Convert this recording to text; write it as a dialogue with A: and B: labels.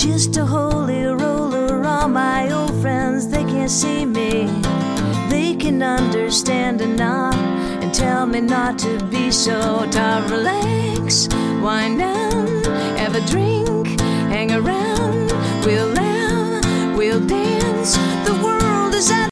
A: just a holy roller. All my old friends, they can't see me. They can understand enough and tell me not to be so tough. Relax, wind down, have a drink, hang around. We'll laugh, we'll dance.